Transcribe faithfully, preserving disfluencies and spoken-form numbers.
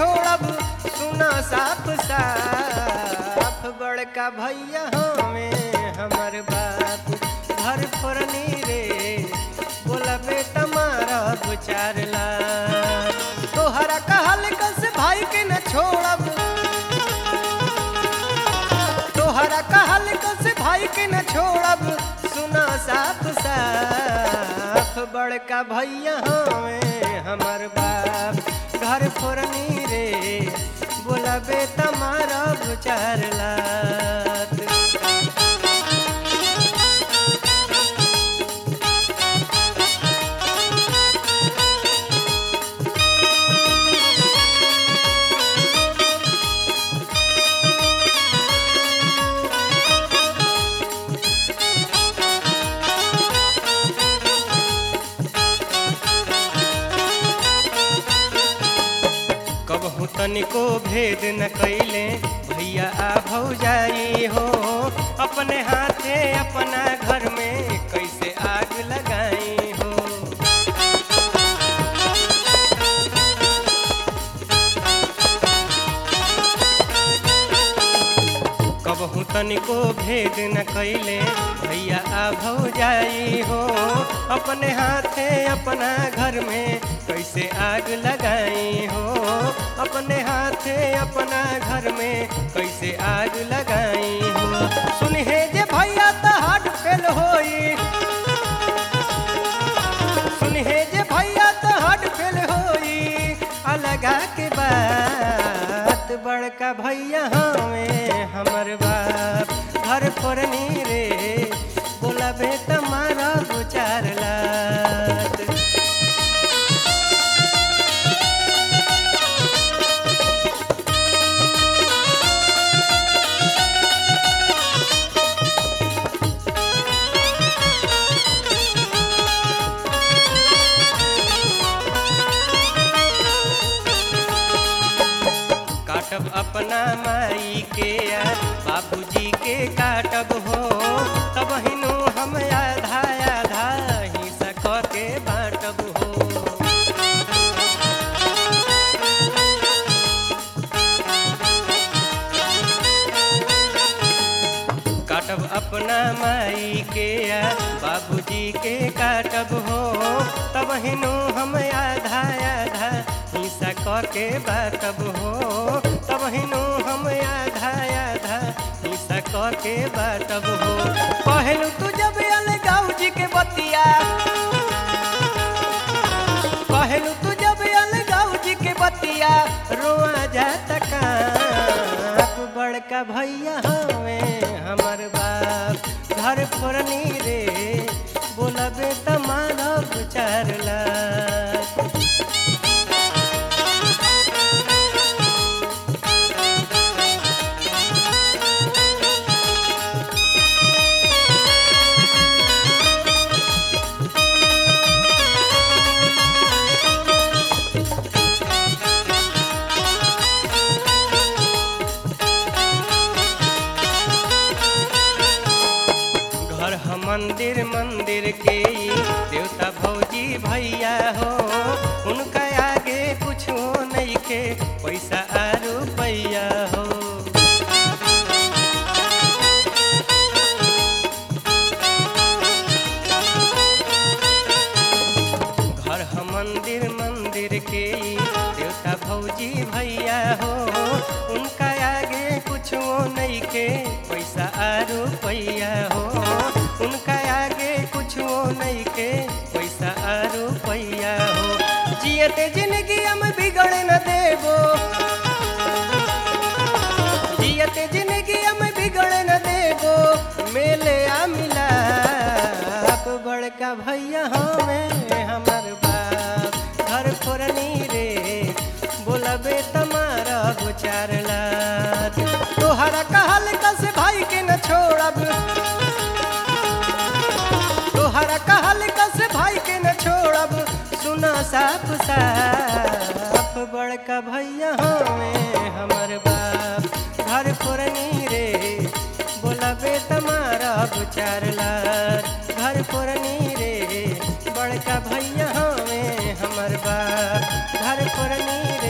छोड़ब सुना साफ साफ बड़का भैया हमें हमर बाप घर फोरनी रे बोला बेटा मारा चार लाख तोहरा कहल कस भाई के न छोड़ब तोहरा कहल कस भाई के न छोड़ब सुना साफ साफ बड़का भैया हमें हमर बाप घर फोरनी रे बोला बेटा मारा चार लाख कबहू तनिको भेद न कैले भैया आ भौजाई हो अपने हाथे अपना घर में कैसे आग लगाई हो कबहू तनिको भेद न कैले भैया आ भौजाई हो अपने हाथे अपना घर में कैसे आग लगाई हो अपने हाथे अपना घर में कैसे आग लगाई हो सुनहे जे भैया तो हार्ट फेल होई सुनहे जे भैया तो हार्ट फेल होई अलगा के बात बड़का भैया हमें हमर बाप घर फोरनी रे बोला बेटा मारा चार लाख काटब अपना माई के या बाबूजी के काटब हो तब हिनो हम आधा आधा हिस्सा क के बाँटब हो काटब अपना माई के या बाबूजी के काटब हो तब हिनो हम आधा आधा हिस्सा क के बाँटब हो तब हिनो हम आधा आधा हिस्सा क के बाँटब हो कहलू तू जब अलगाऊ जी के बतिया कहलू तू जब अलगाऊ जी के बतिया रोआ जाता काप बड़का भैया हमें हमर बाप घर फोरनी रे बोला बेटा मानव चार लाख मंदिर मंदिर के देवता भौजी भैया हो उनका आगे कुछ नहीं के पैसा आ रुपैया हो घर हम मंदिर मंदिर के देवता भौजी भैया हो उनका आगे कुछ नहीं के पैसा आ रुपैया हो उनका आगे कुछ नहीं के पैसा आ रुपैया हो जियते जिंदगी हम बिगड़ न देबो जियते जिंदगी हम बिगड़ न देबो मेले आ मिलाप बड़का भैया हमें हमर बाप घर फोरनी रे बोला बेटा मारा चार लाख तोहरा कहल कस भाई के न छोड़ब तोहरा कहल कस भाई के न छोड़ब सुना साफ साफ बड़का भैया हमें हमर बाप घर फोरनी रे बोला बेटा मारा चार लाख घर फोरनी रे बड़का भैया हमें हमर बाप घर फोरनी